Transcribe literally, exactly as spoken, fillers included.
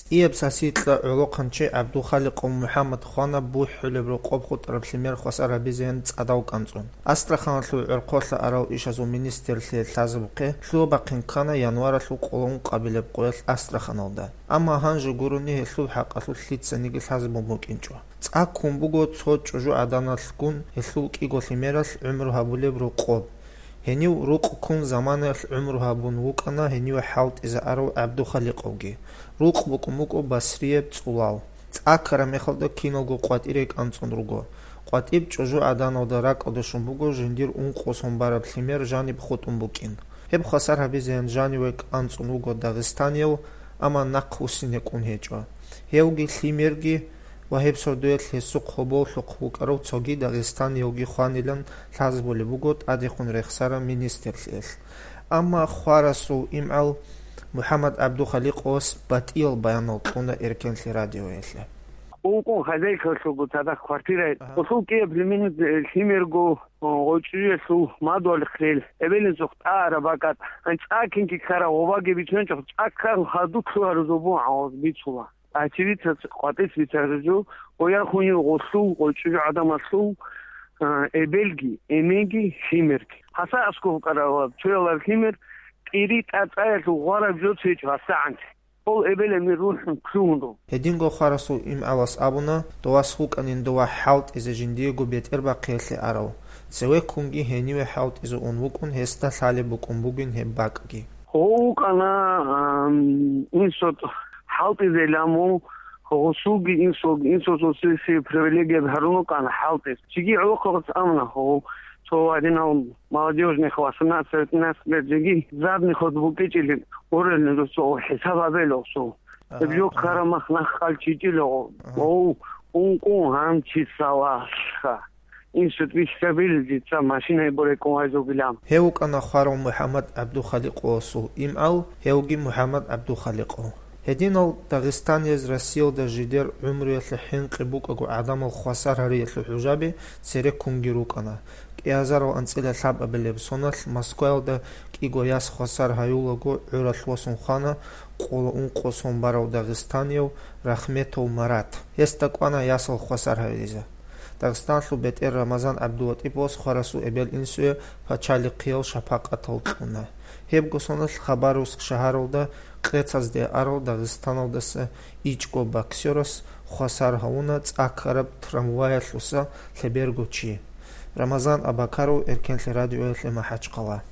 იებს ასიტლა ოლოყანჩე აბდუხალიყ მუჰამად ხანა ბუჰულებრო ყობხუტარ ფლიმერ ხოსარაბიზენ წადავკანწუნ ასტრახანლუ ერყოლა არაუ იშაზო მინისტერლე ლაზბყე ლუბაყინ ქანა იანვარალუ ყოლონ ყაბილებ ყოლ ასტრახანალდა ამა ჰანჟუ გურუნი ჰლუ ჰაყასუ ლიცენიგი ლაზბო მოკინჭო წაკუმბუგო ცოჭუჟუ ადანალგუნ ჰლუ კიგოლიმერალ უმრუ ჰაბულებრო ყობ هنيو روق كون زمان العمر هابون وقنا هنيو حالت إذا أرو عبدو خليقوغي روق بكموكو بسرية بتولال تأكرا ميخلدو كينوغو قوات إريك أنصن روغو قوات إب جوجو أدانو دراك أدوشن بوغو جندير اون قوسون بارا بخيمير جاني بخوتون بوكين هب خسار هبي زين جاني ويك أنصن روغو داغستانيو أما ناقو سينيكون هيجوا هيوغي خيميرغي وهب سردويت لسوق خبو لقوق أرو تسوغي داغستان يوغي خوانيلن لازبولي بوغوت أديخون رخصارا مينيستر ليل أما خوارسو إمعال محمد عبدو خليق أوس باتيل بيانو طونا إركن لي راديو يتلي Укон хозяйка су тада квартира. Осу ке племени химерго очуе су мадол хрел. Эбелен су арабакат. Анчакин ки кара оваге бичен чак чаккан хаду ксуар зобу ауз бичула. Ачивит қотес бичаржу оя хуни осу очуе адамасу эбелги эмеги химерги. Хаса аску кара чуелар химер ири тацайл гора бжоцич васант. Ол эбеле мирун ксундо. Hedingo kharasu im alas abuna doas hukanin doa halt is a jindigo beter ba qehle arau. Tsewe kungi heniwe halt is on wukun hesta sale bukum bugin he bakgi. Ho kana insot halt is elamo hosugi insog insot se privilegia haruno kana halt is. Chigi uqos amna ho то один молодежный восемнадцать лет жиги задний ход букичили орен со хисабабело со бьё карамах нахалчитило о ункун хамчи саваха инсут вишкабилди ца машина боре коайзогилам хеукана харо мухаммад абду халиқ осу имал хеуги мухаммад абду халиқ هدينال داغستان из России да жидер умри лхин қибук адам алхасар хари лхужаби цере кунгирукана киазаро анцила лаб абелебсонал Москва да кигояс хасар хаюлаго урашлосон хана қол ун қосон барау Дагестанио рахметов марат естаквана ясал хасар хариза Дагестан лу бетер Рамазан Абдулатипос харасу эбел инсуе пачали қиял шапақатал қуна هبگوسانل خبروس شهرالده قطعز ده ارو داغستانال دسه ایچگو باکسیورس خسار هاونه تاکرب تراموای لوسا لبرگو چی رمضان اباکارو ارکن رادیو ال محچ قوا